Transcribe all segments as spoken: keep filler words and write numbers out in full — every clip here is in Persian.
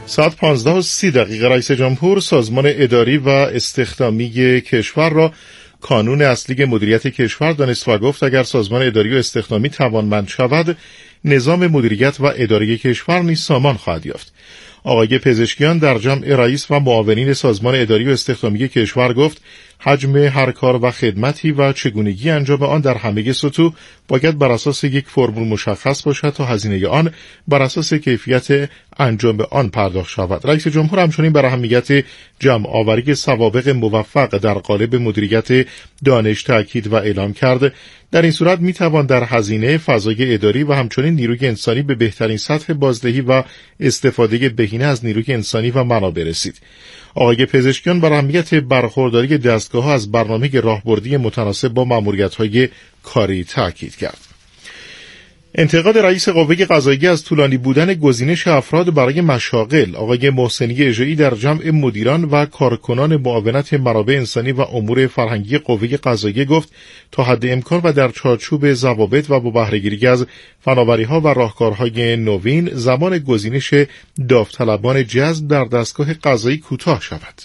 ساعت پانزده و سی دقیقه رئیس جمهور سازمان اداری و استخدامی کشور را کانون اصلی مدیریت کشور دانست و گفت اگر سازمان اداری و استخدامی توانمند شود، نظام مدیریت و اداری کشور نیز سامان خواهد یافت. آقای پزشکیان در جمع رئیس و معاونین سازمان اداری و استخدامی کشور گفت حجم هر کار و خدمتی و چگونگی انجام آن در همه سطوح باید بر اساس یک فرمول مشخص باشد تا هزینه آن بر اساس کیفیت انجام آن پرداخت شود. رئیس جمهور همچنین بر اهمیت جمع آوری سوابق موفق در قالب مدیریت دانش تاکید و اعلام کرد. در این صورت می توان در هزینه فضای اداری و همچنین نیروی انسانی به بهترین سطح بازدهی و استفاده بهینه از نیروی انسانی و منابع رسید. آقای پزشکیان بر اهمیت برخورداری دستگاه‌ها از برنامه راهبردی متناسب با ماموریت‌های کاری تاکید کرد. انتقاد رئیس قوه قضاییه از طولانی بودن گزینش افراد برای مشاغل. آقای محسنی اژه‌ای در جمع مدیران و کارکنان معاونت منابع انسانی و امور فرهنگی قوه قضاییه گفت تا حد امکان و در چارچوب ضوابط و با بهره‌گیری از فناوری‌ها و راهکارهای نوین زمان گزینش داوطلبان جذب در دستگاه قضایی کوتاه شود.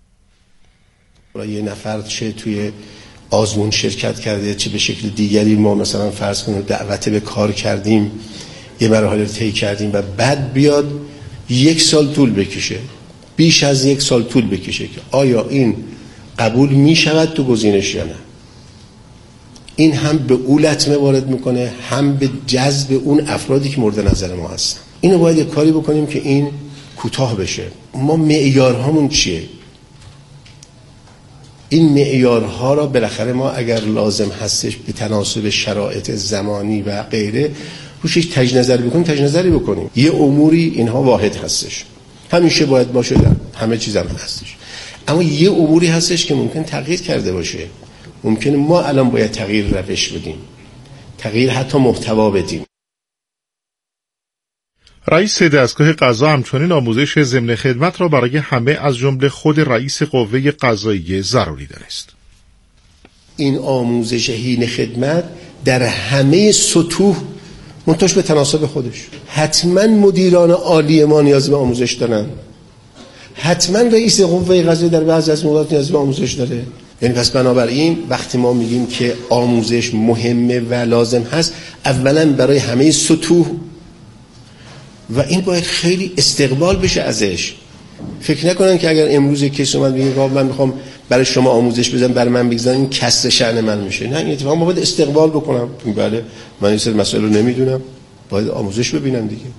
یه نفر چه توی آزمون شرکت کرده چه به شکل دیگری ما مثلا فرض کنیم دعوت به کار کردیم، یه مراحل رو طی کردیم و بعد بیاد یک سال طول بکشه، بیش از یک سال طول بکشه که آیا این قبول می شود تو گزینش یا نه. این هم به او لطمه وارد میکنه، هم به جذب اون افرادی که مورد نظر ما هستن. اینو باید یک کاری بکنیم که این کوتاه بشه. ما معیارهامون چیه؟ این معیارها را بالاخره ما اگر لازم هستش به تناسب شرایط زمانی و غیره روش یک تجدید نظر بکنیم تجدید نظری بکنیم. یه اموری اینها واحد هستش، همیشه باید باشه، در همه چیز هم هستش، اما یه اموری هستش که ممکن تغییر کرده باشه. ممکن ما الان باید تغییر روش بدیم، تغییر حتی محتوا بدیم. رئیس دستگاه قضا همچنین آموزش ضمن خدمت را برای همه از جمله خود رئیس قوه قضاییه ضروری دانست. این آموزش حین خدمت در همه سطوح منتش به تناسب خودش. حتما مدیران عالی ما نیاز به آموزش دارن، حتما رئیس قوه قضاییه در بعضی از موارد نیاز به آموزش داره. یعنی پس بنابراین وقتی ما میگیم که آموزش مهمه و لازم هست، اولا برای همه سطوح و این باید خیلی استقبال بشه ازش. فکر نکنن که اگر امروز کسی اومد بگه من میخوام برای شما آموزش بدم برای من بگذارن این کسر شأن من میشه. نه، این اتفاقا ما باید استقبال بکنم. بله من این سری مسائل رو نمیدونم، باید آموزش ببینم دیگه.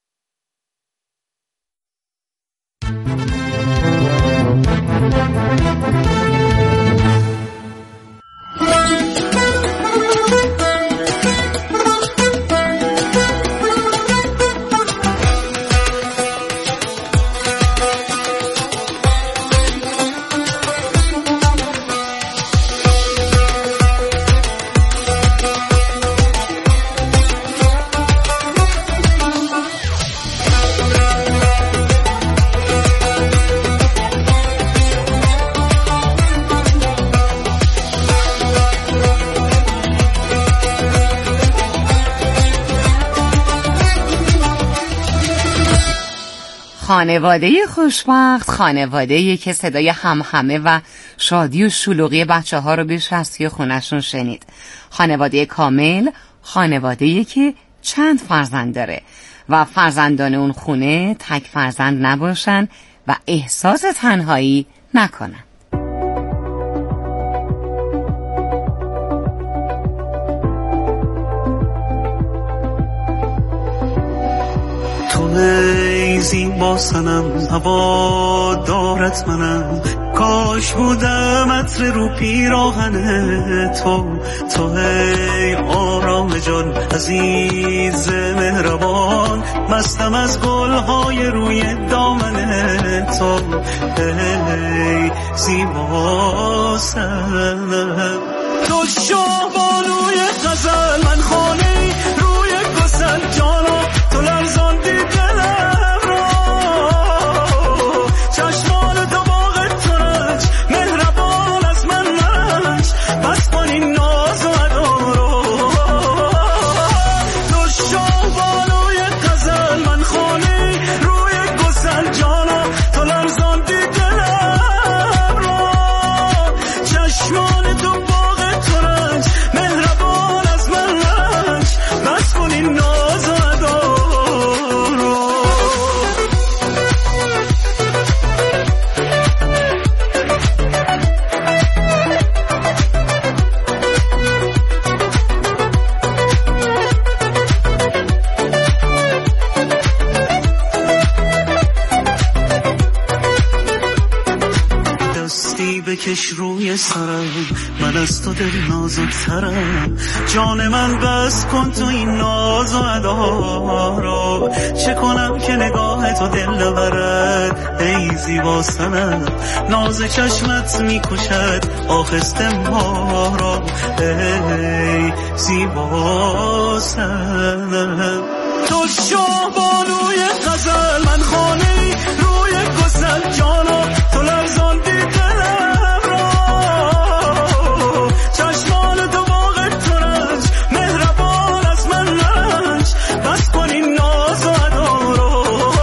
خانواده خوشبخت، خانواده‌ای که صدای همهمه و شادی و شلوغی بچه ها رو بیش از توی خونشون شنید. خانواده کامل، خانواده‌ای که چند فرزند داره و فرزندان اون خونه تک فرزند نباشن و احساس تنهایی نکنن. ای زیبا سنم هوا دارت منم، کاش بودم عطر رو پیراهن تو. تو ای آرام جان عزیز مهربان، مستم از گلهای روی دامن تو. ای زیبا سنم تو شاه بانوی غزل، من خانه روی گسل جانا، تو لرزان دلم را چشمان دماغ تو رنج مهربان از من نرنج، بس کن این ناز و ادا رو. تو شاه بانوی غزل، من خانه روی گسل بکش روی سرم، من از تو دل نازکترم. جان من بس کن تو این ناز و ادا رو، چه کنم که نگاه تو دل برد ای زیبا سنم. ناز چشمت میکشد آخسته ما را ای زیبا سنم. تو شاه بانوی غزل، من خانه روی گسل، جانا تو لرزاندی دلم را. چشمان تو باغ ترنج، مهربان از من نرنج، بس کن این ناز و ادا رو.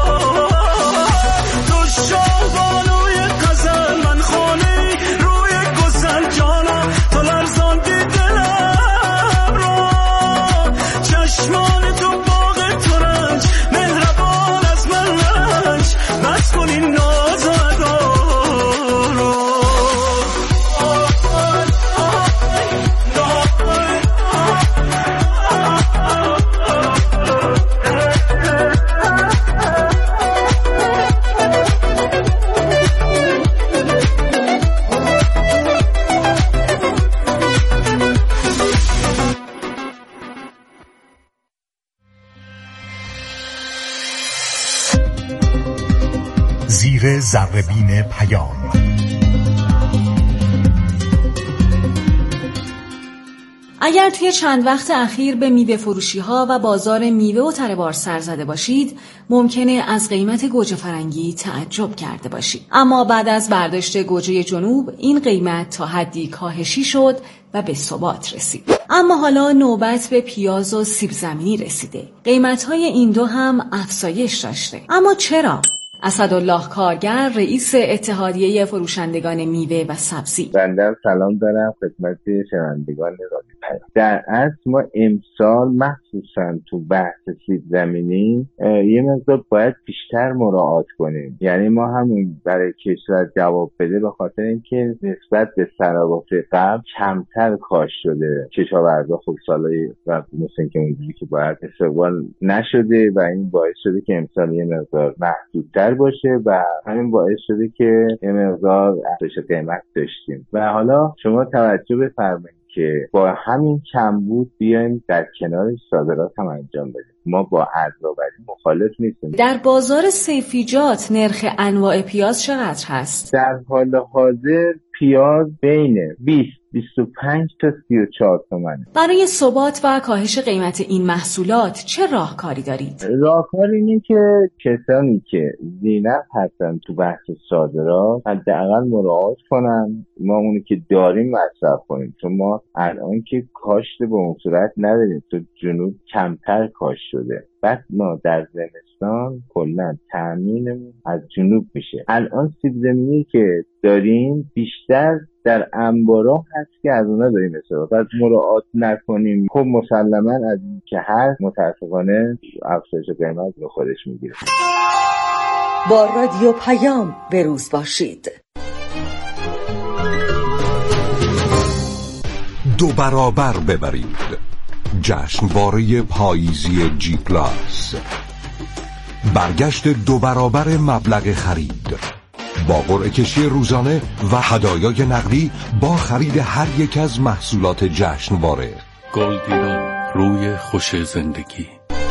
تو شاه بانوی غزل، من خانه روی گسل، جانا تو لرزاندی دلم را. چشمان تو باغ ترنج، مهربان از من نرنج، بس کن این ناز و ادا رو. زیر ذره‌بین پیام. اگر توی چند وقت اخیر به میوه فروشی ها و بازار میوه و تره‌بار سر زده باشید، ممکنه از قیمت گوجه فرنگی تعجب کرده باشید. اما بعد از برداشت گوجه جنوب، این قیمت تا حدی کاهشی شد و به ثبات رسید. اما حالا نوبت به پیاز و سیب زمینی رسیده. قیمت‌های این دو هم افزایش داشته. اما چرا؟ اسدالله کارگر، رئیس اتحادیه فروشندگان میوه و سبزی: بنده سلام دارم خدمت شنوندگان رادیو پیام. در اصل ما امسال مخصوصا تو بحث سیب زمینی یه مقدار باید بیشتر مراعات کنیم. یعنی ما همون برای کشور جواب بده به خاطر اینکه نسبت به سنوات قبل کمتر کاشت شده. کشاورزا خب سالای و مثلا که اونجوری که باید استقبال نشده و این باعث شده که امسال یه مقدار محدودتر باشه و همین باعث شده که یه مقدار افزایش قیمت داشتیم. و حالا شما توجه بفرمایید که با همین کمبود بیایم در کنارش صادرات هم انجام بدیم. ما با ارزآوری مخالف نیستیم. در بازار سیفیجات نرخ انواع پیاز چقدر هست؟ در حال حاضر پیاز بین بیست بیست و پنج تا سی و چهار تومنه. برای ثبات و کاهش قیمت این محصولات چه راهکاری دارید؟ راهکار اینه که کسانی که ذی‌نفع هستن تو بحث صادرات حداقل مراعات کنن، ما اونی که داریم مصرف کنیم. چون ما الان که کاشت به اون صورت نداریم، تو جنوب کمتر کاشت شده. بعد ما در زمستان کلا تامینمون از جنوب میشه. الان سیب زمینی که داریم بیشتر در انبارا هست که از اونا داریم استفاده. بعد مراعات نکنیم خب مسلما از این که هست متاسفانه افزایش قیمت رو خودش میگیره. با رادیو پیام بروز باشید. دو برابر ببرید. جشنواره پاییزی جی پلاس، برگشت دو برابر مبلغ خرید با قرعه کشی روزانه و هدایای نقدی با خرید هر یک از محصولات جشنواره. گلدیران، روی خوش زندگی.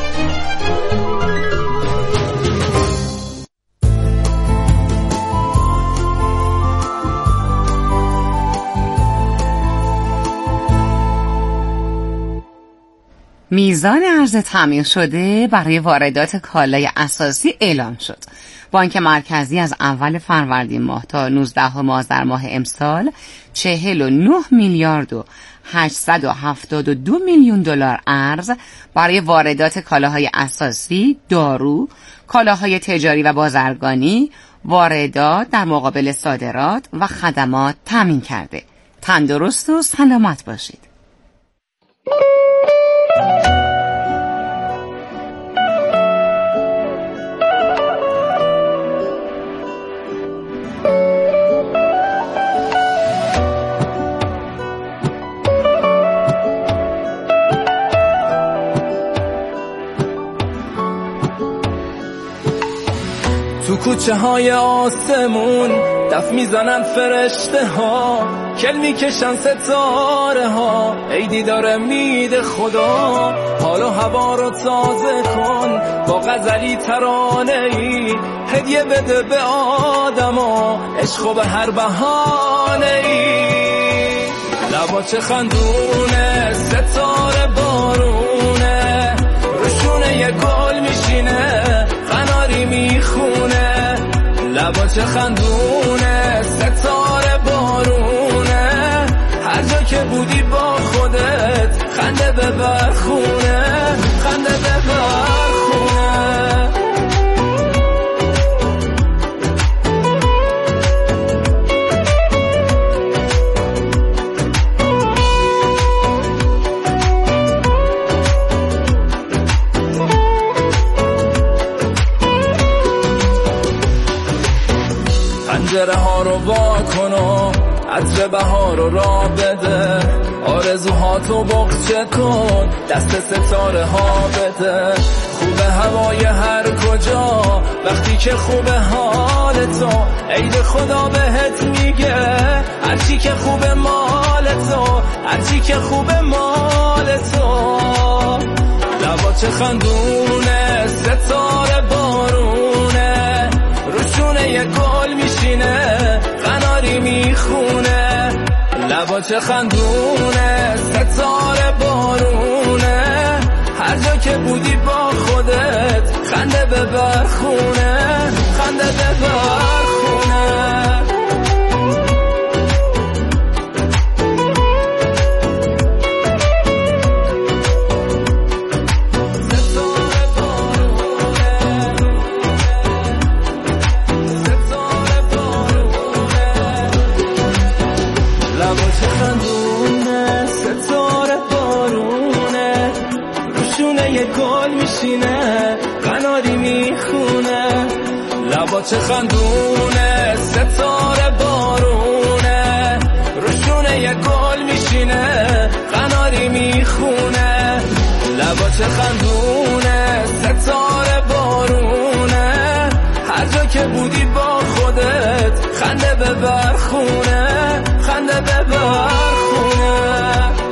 میزان ارز تامین شده برای واردات کالای اساسی اعلام شد. بانک مرکزی از اول فروردین ماه تا نوزدهم آذر ماه امسال چهل و نه میلیارد و هشتصد و هفتاد و دو میلیون دلار ارز برای واردات کالاهای اساسی، دارو، کالاهای تجاری و بازرگانی، واردات در مقابل صادرات و خدمات تامین کرده. تندرست و سلامت باشید. تو کوچه های آسمون دف میزنن فرشته ها، کل میکشن ستاره ها، ای دیدار مید خدا. حالا هوا رو تازه کن با غزلی ترانه ای، هدیه بده به آدما عشق به هر بهانه ای. لبا چه خندونه ستاره بارونه، روشونه یه گل میشینه قناری میخونه. لبا چه خندونه ستاره بارونه، هر جا که بودی با خودت خنده ببر خونه، خنده ببر خونه. پنجره ها رو وا کن و عطر بهار رو را بده، آرزوهاتو بغچه کن دست ستاره ها بده. خوبه هوای هر کجا وقتی که خوبه حال تو، عید خدا بهت میگه هرچی که خوبه مال تو، هرچی که خوبه مال تو. لبا چه خندونه ستاره بارونه، روشونه یه گل میشینه قناری میخونه. لبا چه خندونه ستاره بارونه، هر جا که بودی با خودت خنده ببر خونه، خنده ببر خونه. قناری میخونه. لبا چه خندونه ستاره بارونه، روشونه یه گل میشینه قناری میخونه. لبا چه خندونه ستاره بارونه، هر جا که بودی با خودت خنده ببر خونه، خنده ببر خونه.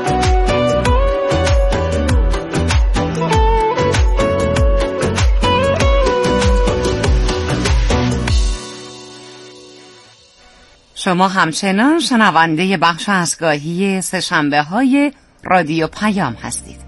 شما همچنان شنونده بخش اسگاهی سه‌شنبه های رادیو پیام هستید.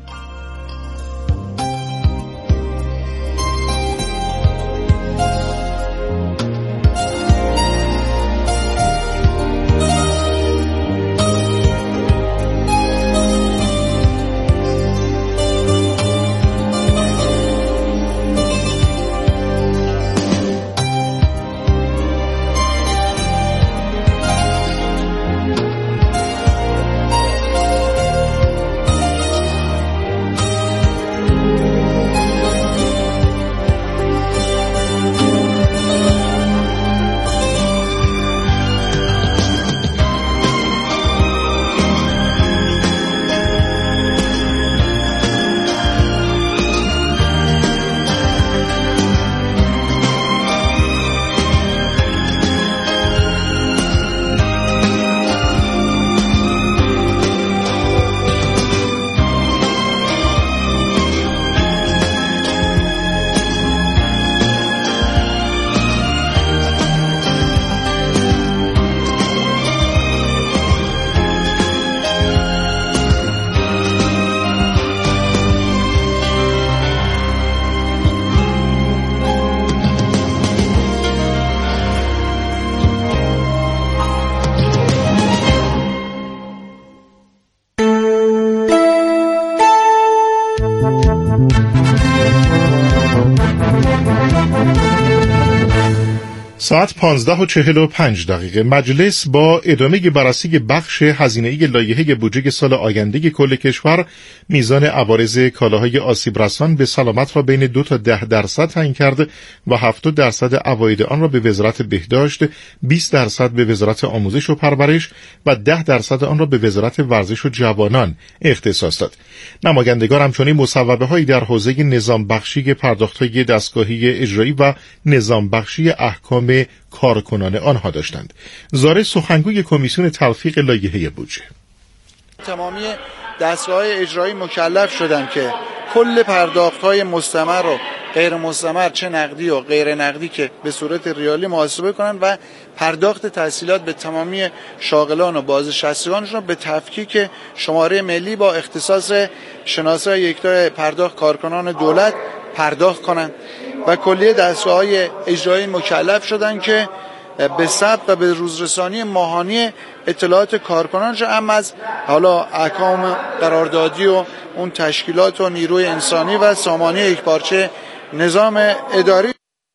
ساعت پانزده و چهل و پنج دقیقه مجلس با ادامه بررسی بخش هزینه‌ای لایحه بودجه سال آینده کل کشور میزان عوارض کالاهای آسیب رسان به سلامت را بین دو تا ده درصد تعیین کرد و هفتاد درصد عواید آن را به وزارت بهداشت، بیست درصد به وزارت آموزش و پرورش و ده درصد آن را به وزارت ورزش و جوانان اختصاص داد. نمایندگان همچنین مصوبه‌هایی در حوزه نظام بخشی پرداخت‌های دستگاهی اجرایی و نظام بخشی احکام کارکنان آنها داشتند. زاره سخنگوی کمیسیون تلفیق لایحه بودجه: تمامی دستگاه‌های اجرایی مکلف شدند که کل پرداخت‌های مستمر و غیر مستمر، چه نقدی و غیر نقدی، که به صورت ریالی محاسبه کنند و پرداخت تسهیلات به تمامی شاغلان و بازنشستگانشون را به تفکیک شماره ملی با اختصاص شناسای یکتا پرداخت کارکنان دولت پرداخت کنند و کلیه دستگاه‌های اجرایی مکلف شدند که به ثبت و به روزرسانی ماهانی اطلاعات کارکنانشون، اما از حالا احکام قراردادی و اون تشکیلات و نیروی انسانی و سامانی یکپارچه نظام اداری.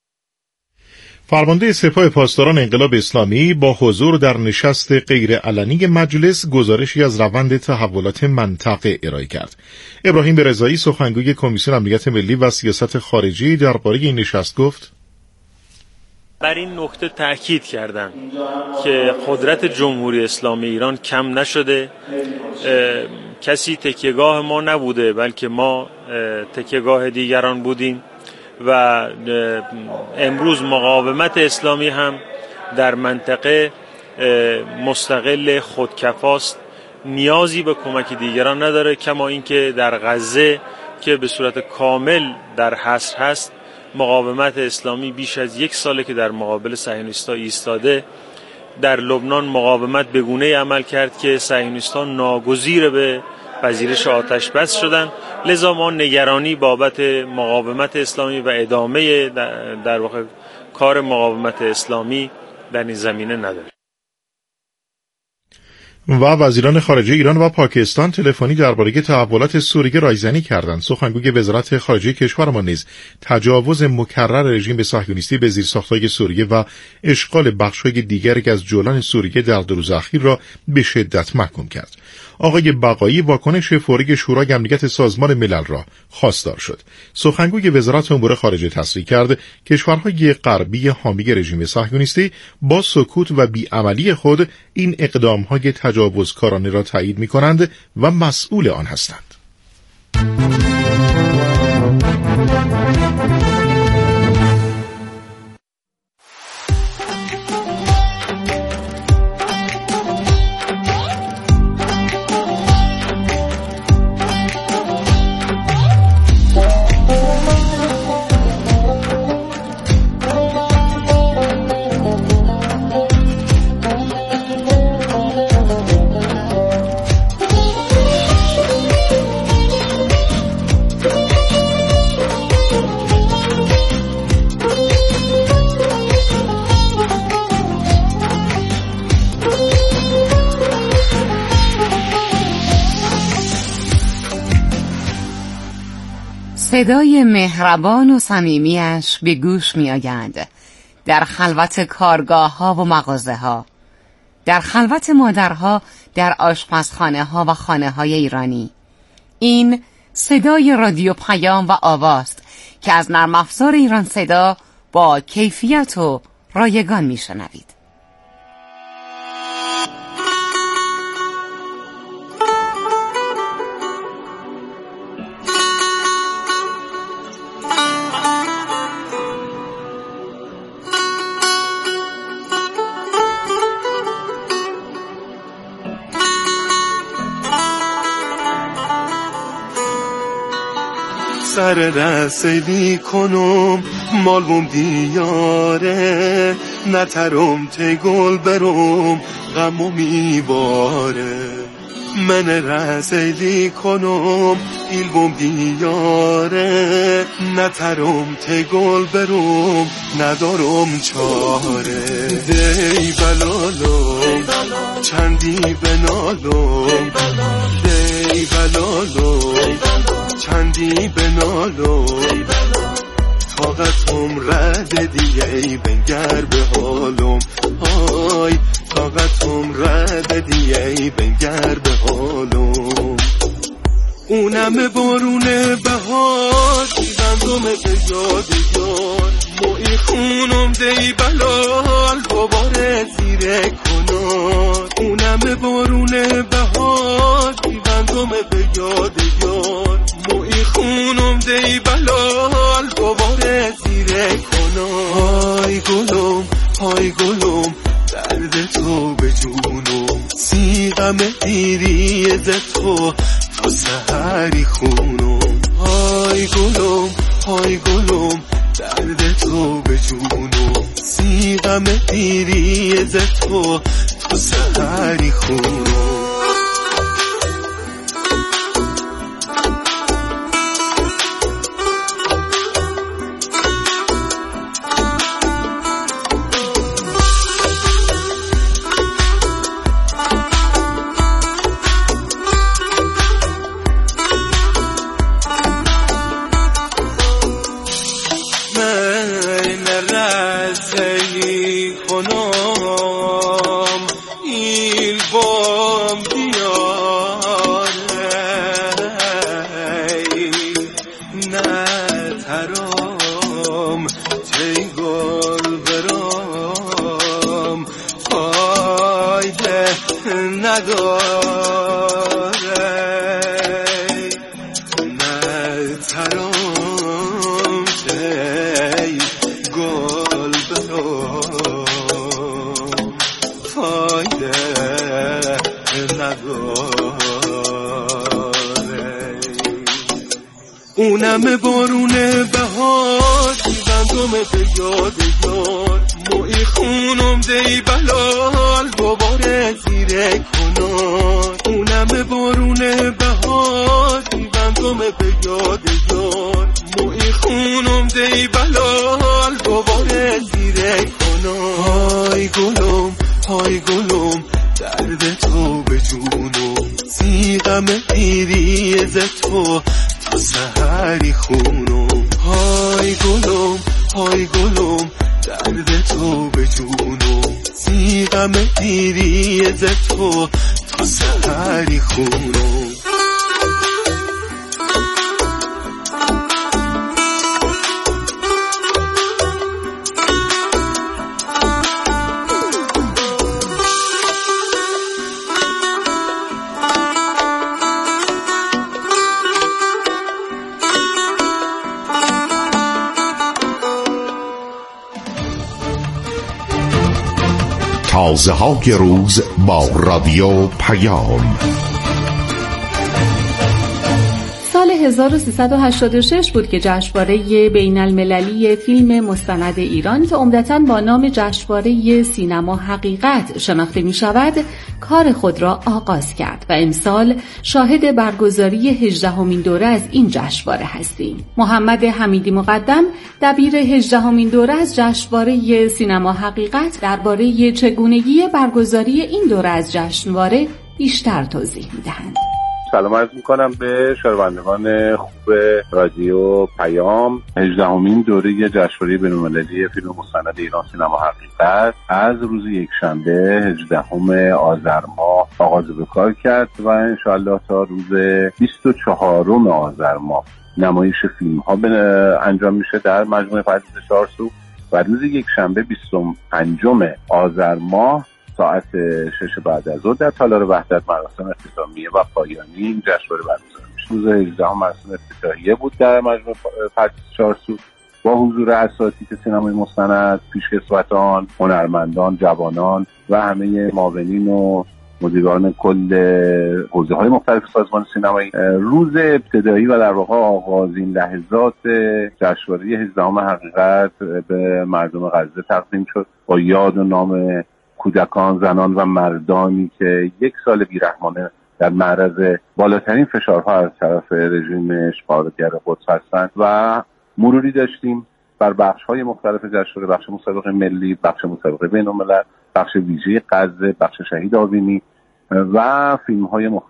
فرمانده سپاه پاسداران انقلاب اسلامی با حضور در نشست غیرعلنی مجلس گزارشی از روند تحولات منطقه ارائه کرد. ابراهیم رضایی سخنگوی کمیسیون امنیت ملی و سیاست خارجی درباره این نشست گفت: بر این نکته تأکید کردند که قدرت جمهوری اسلامی ایران کم نشده، کسی تکیهگاه ما نبوده بلکه ما تکیهگاه دیگران بودیم و امروز مقاومت اسلامی هم در منطقه مستقل خودکفاست، نیازی به کمک دیگران نداره، کما اینکه در غزه که به صورت کامل در حصر هست، مقاومت اسلامی بیش از یک ساله که در مقابل صهیونیست‌ها ایستاده. در لبنان مقاومت به گونه‌ای عمل کرد که صهیونیست‌ها ناگزیر به پذیرش آتش بس شدند. لذا ما نگرانی بابت مقاومت اسلامی و ادامه در واقع کار مقاومت اسلامی در این زمینه نداریم. و وزیران خارجه ایران و پاکستان تلفنی درباره تحولات سوریه رایزنی کردند. سخنگوی وزارت خارجه کشورمان نیز تجاوز مکرر رژیم به صهیونیستی به زیرساخت‌های سوریه و اشغال بخش‌های دیگری از جولان سوریه در دو روز اخیر را به شدت محکوم کرد. آقای بقایی واکنش فوری شورای امنیت سازمان ملل را خواستار شد. سخنگوی وزارت امور خارجه تصریح کرد کشورهای غربی حامی رژیم صهیونیستی با سکوت و بیعملی خود این اقدام‌های تجاوزکارانه را تایید می‌کنند و مسئول آن هستند. صدای مهربان و صمیمیش به گوش می آید در خلوت کارگاه ها و مغازه ها، در خلوت مادرها در آشپزخانه ها و خانه های ایرانی. این صدای رادیو پیام و آواست که از نرم افزار ایران صدا با کیفیت و رایگان می شنوید. سر رسیدی کنم مالوم دیاره، نترم تی گل برم غمو میباره. من رسیدی کنم ایلبوم دیاره، نترم تی گل برم ندارم چاره. دی بلالم چندی بنالم، دی بلالم چندی بنالم، طاقتم رد دیگه ای بنگر به حالم آی طاقتم رد دیگه ای بنگر به حالم اونم بارونه بهار دیوندم به یاد یار موی خونم دی بلال دوباره زیر کنار اونم بارونه بهار دیوندم به یاد یار موی خونم دی بلال دوباره زیر کنار های گلم های گلم درد تو به جونم سیغم دیری ز تو تا سحری خونم های گلم های گلم درد تو به جونم سیغم دیری ز تو تا سحری خونم اونم بارونه بهار دیوندم به یاد یار موی خونم دی بلال دوباره زیر کنار اونم بارونه بهار دیوندم به یاد یار موی خونم دی بلال دوباره زیر کنار های گلم های گلم درد تو به جونم سیغم دیری ز تو تا سحری خونم های گلم های گلم درد تو به جونم سیغم دیری ز تو تا سحری خونم تازه های روز با رادیو پیام. سال هزار و سیصد و هشتاد و شش بود که جشنواره بین المللی فیلم مستند ایران که عمدتاً با نام جشنواره سینما حقیقت شناخته می شود کار خود را آغاز کرد و امسال شاهد برگزاری هجدهمین دوره از این جشنواره هستیم. محمد حمیدی مقدم دبیر هجدهمین دوره از جشنواره سینما حقیقت درباره چگونگی برگزاری این دوره از جشنواره بیشتر توضیح می دهند. سلام عرض میکنم به شنوندگان خوب رادیو پیام. هجدهمین دوره جشنواره بین‌المللی فیلم مستند ایران سینما حقیقت از روز یکشنبه هجدهم آذر ماه آغاز به کار کرد و انشاءالله تا روز بیست و چهارم آذر ماه نمایش فیلم ها انجام میشه در مجموعه فرزیس چارسو و روز یکشنبه بیست و پنجم آذر ماه ساعت شش بعد از ظهر در تالار وحدت مراسم اختتامیه و پایانی این جشنواره برگزار میشه. روز هجدهم مراسم افتتاحیه بود در مجموعه فرزیس چارسو با حضور اساتید سینمای مستند، پیشکسوتان، هنرمندان، جوانان و همه معاونین و مدیران کل حوزه‌های مختلف سازمان سینمایی. روز ابتدایی و در واقع آغازین لحظات جشنواره هجدهم حقیقت به مردم غزه تقدیم شد با یاد و نام کودکان، زنان و مردانی که یک سال بیرحمانه در معرض بالاترین فشارها از طرف رژیم اشغالگر قدس هستند و مروری داشتیم بر بخش‌های مختلف جشنواره، بخش مسابقه ملی، بخش مسابقه بین‌الملل، بخش ویژه غزه، بخش شهید آوینی و فیلم‌های مختلف.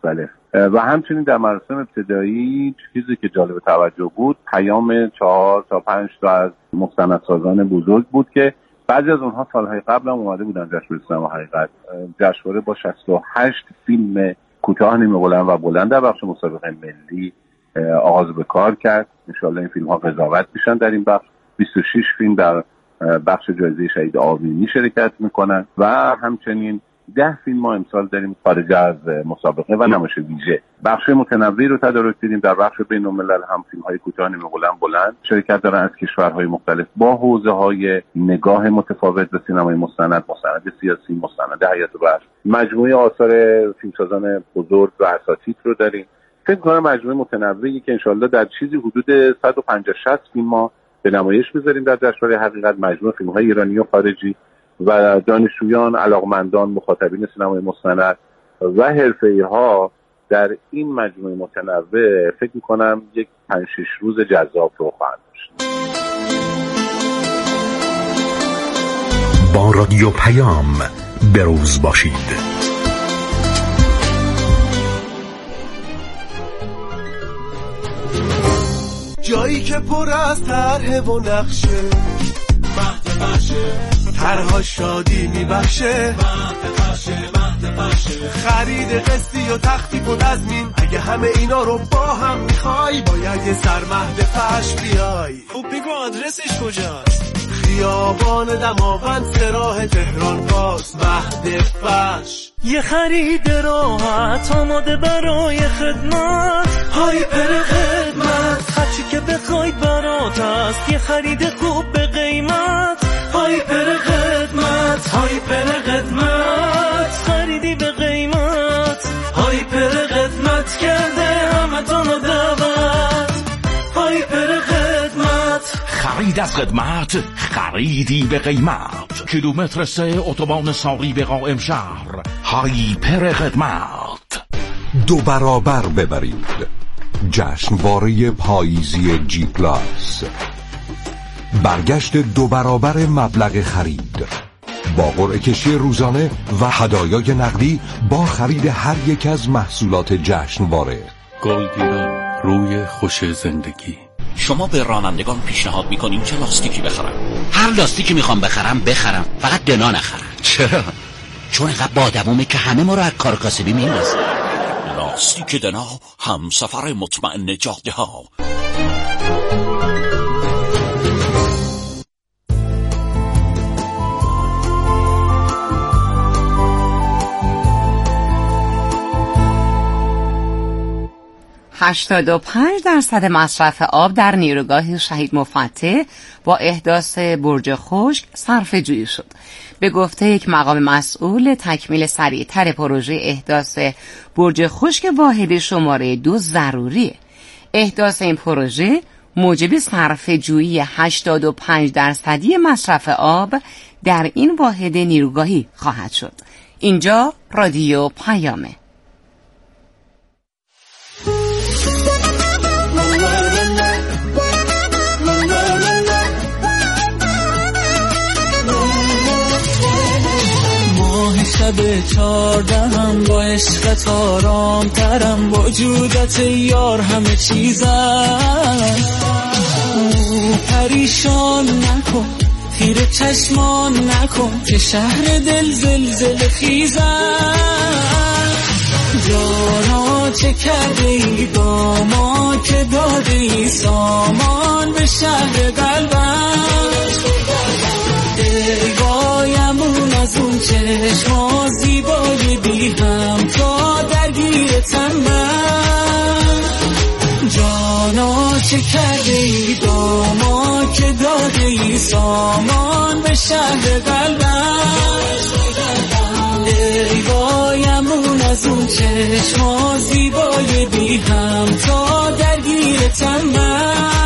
و همچنین در مراسم ابتدایی چیزی که جالب توجه بود پیام چهار تا پنج تا از مستندسازان بزرگ بود که بعضی از اونها سالهای قبل هم اومده بودن جشنواره سینما حقیقت. جشنواره با شصت و هشت فیلم کوتاه نیمه بلند و بلند در بخش مسابقه ملی آغاز به کار کرد. انشالله این فیلم ها قضاوت میشن در این بخش. بیست و شش فیلم در بخش جایزه شهید آوینی شرکت میکنن و همچنین ده فیلم ما امسال داریم خارج از مسابقه و نمایش ویژه. بخش متنوعی رو تدارک دیدیم. در بخش بین‌الملل هم فیلم های کوتاه نیمه بلند بلند شرکت دارن از کشورهای مختلف با حوزه های نگاه متفاوت به سینمای مستند، مستند سیاسی، مستند حیات وحش. مجموعه آثار فیلمسازان بزرگ و اساتید رو داریم. فکر کنم مجموعه متنوعی که انشالله در چیزی حدود صد و پنجاه شصت فیلم ما به نمایش میذاریم در جشنواره حقیقت. مجموعه فیلم‌های ایرانی و خارجی و دانشجویان، علاقمندان، مخاطبین سینمای مستند و حرفه‌ای‌ها در این مجموعه متنوع فکر می‌کنم یک پنج شش روز جذاب رو خواهند داشت. با رادیو پیام بروز باشید. جایی که پر از طرح و نقشه، مهد بخشه، طرها شادی میبخشه، مهد بخشه، مهد بخشه، خرید قسطی و تخفیف و تضمین. اگه همه اینا رو با هم میخوای باید یه سر مهد فش بیای. خب بگو آدرسش کجاست؟ خیابان دماوند سراح تهران باز مهد فش. یه خرید راحت آماده برای خدمت، هایپر خدمت، هرچی که بخواید برات است. یه خرید خوب به قیمت، هایپر خدمت، هایپر خدمت، خریدی به قیمت، هایپر خدمت کرده همتون دعوت، هایپر خدمت. خرید از خدمت، خریدی به قیمت. کیلومتر سه اتوبان ساقی به قائم شهر، هایپر خدمت. دو برابر ببرید. جشنواره پاییزی جی پلاس، برگشت دو برابر مبلغ خرید با قرعه کشی روزانه و هدایای نقدی با خرید هر یک از محصولات جشنواره. گلگیران، روی خوش زندگی. شما به رانندگان پیشنهاد میکنیم چه لاستیکی بخرم؟ هر لاستیکی میخوام بخرم بخرم، فقط دنا نخرم. چرا؟ چون اینقدر با دوامه که همه ما رو از کار کاسبی میندازه. لاستیک دنا، هم سفر مطمئن جاده ها. هشتاد و پنج درصد مصرف آب در نیروگاه شهید مفتح با احداث برج خشک صرفه‌جویی شد. به گفته یک مقام مسئول، تکمیل سریعتر پروژه احداث برج خشک واحد شماره دو ضروریه. احداث این پروژه موجب صرفه‌جویی هشتاد و پنج درصدی مصرف آب در این واحد نیروگاهی خواهد شد. اینجا رادیو پیامه. شب چاردهم با عشقت آرام ترم، وجودت یار همه چیزم. پریشان نکن، خیره چشمان نکن، که شهر دل زلزله خیزم. جانا چه کرده ای با ما که داده ای سامان به شهر قلبم. ای وایمون از اون چشما زیبای بی هم تا درگیرتم من. جانا چه کرده ای با ما که داده ای سامان به شهر قلبم. ای وایمون از اون چشما زیبای بی هم تا درگیرتم من.